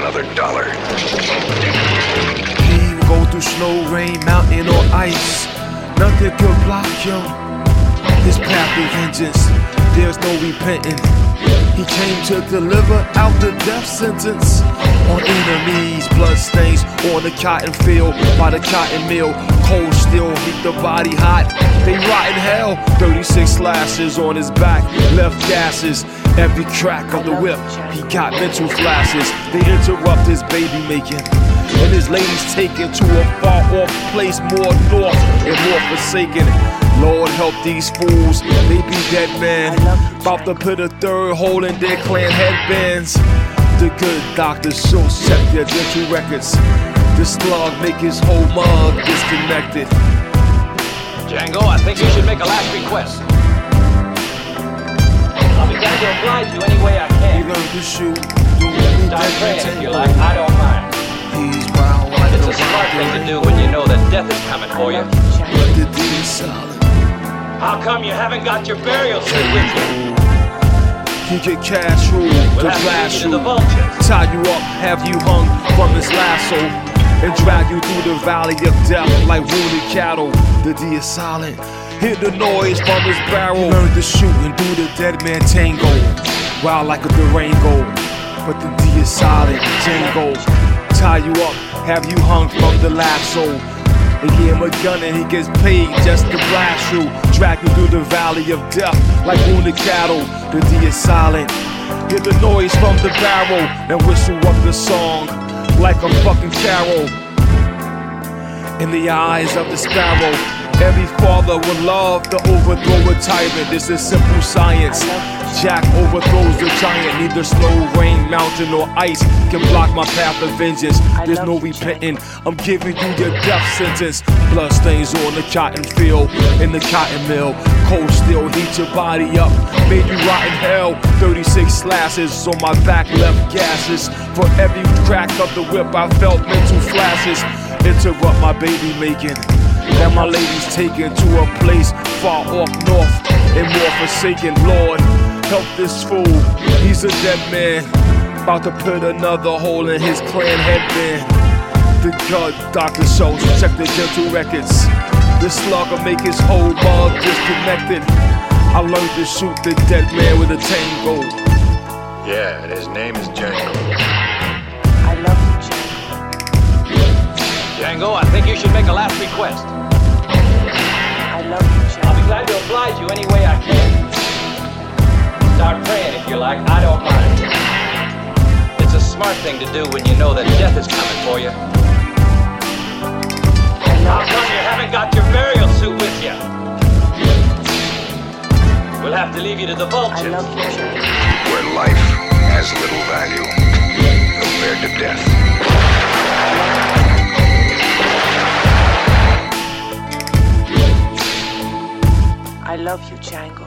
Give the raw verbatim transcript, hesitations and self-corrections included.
another dollar. He will go through snow, rain, mountain, or ice. Nothing could block him. His path of vengeance, there's no repenting. He came to deliver out the death sentence on enemies, blood stains on the cotton field by the cotton mill. Cold steel, heat the body hot, they rot in hell. thirty-six slashes on his back, left gases. Every crack of the whip, he got mental flashes. They interrupt his baby making, and his lady's taken to a far off place, more north and more forsaken. Lord help these fools, they be dead men, about to put a third hole in their clan headbands. The good Doctor Schultz check their dental records. The slug make his whole mug disconnected. Django, I think you should make a last request. I'll be glad to oblige you any way I He can. learned to shoot. Start praying if you like, I don't mind. He's wild like It's a a smart thing to wild do when you know that death is coming for you. but the deed is solid. How come you haven't got your burial suit with you? He get cash rule We'll to have to blast leave you, you to the vultures. tie you up, have you hung from his lasso, and drag you through the valley of death like wounded cattle. The D is silent. Hear the noise from his barrel. He learned to shoot and do the dead man tango, wild like a Durango. But the D is silent. Django, tie you up, have you hung from the lasso. They give him a gun and he gets paid just to blast you, drag you through the valley of death like wounded cattle. The D is silent. Hear the noise from the barrel and whistle up the song like a fucking carol. In the eyes of the sparrow, every father would love to overthrow a tyrant. This is simple science. Jack overthrows the giant. Neither snow, rain, mountain, or ice can block my path of vengeance. There's no repenting. I'm giving you your death sentence. Blood stains on the cotton field, in the cotton mill. Cold steel heat your body up, made you rot in hell. thirty-six slashes on my back, left gases. For every crack of the whip, I felt mental flashes. Interrupt my baby making, and my lady's taken to a place far off north and more forsaken. Lord, help this fool, he's a dead man, about to put another hole in his clan headband. The gut Doctor Schultz, check the dental records. The slugger make his whole mug disconnected. I learned to shoot the dead man with a tango. Yeah, and his name is Django. I love you, Django. Django, I think you should make a last request. I love you, I'll be Django. glad to oblige you any way I can. Start praying if you like, I don't mind. It's a smart thing to do when you know that death is coming for you. How come you haven't got your burial suit with you? We'll have to leave you to the I vultures. love you, Django. Where life has little value compared to death. I love you, Django.